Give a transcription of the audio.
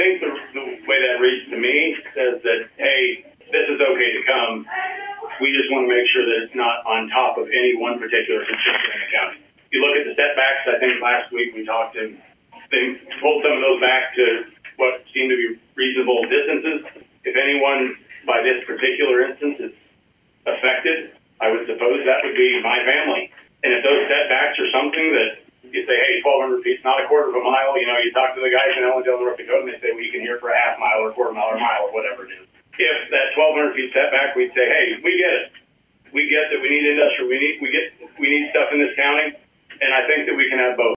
think the way that reads to me says that, hey, this is okay to come. We just want to make sure that it's not on top of any one particular constituent in the county. You look at the setbacks, I think last week we talked and they pulled some of those back to what seemed to be reasonable distances. If anyone by this particular instance is affected, I would suppose that would be my family. And if those setbacks are something that you say, hey, 1,200 feet, not a quarter of a mile, you know, you talk to the guys in Ellendale, North Dakota, and they say, well, you can hear for a half mile or a quarter mile or mile or whatever it is. If that 1,200 feet setback, we'd say, hey, we get it. We get that we need industrial, we need stuff in this county, and I think that we can have both.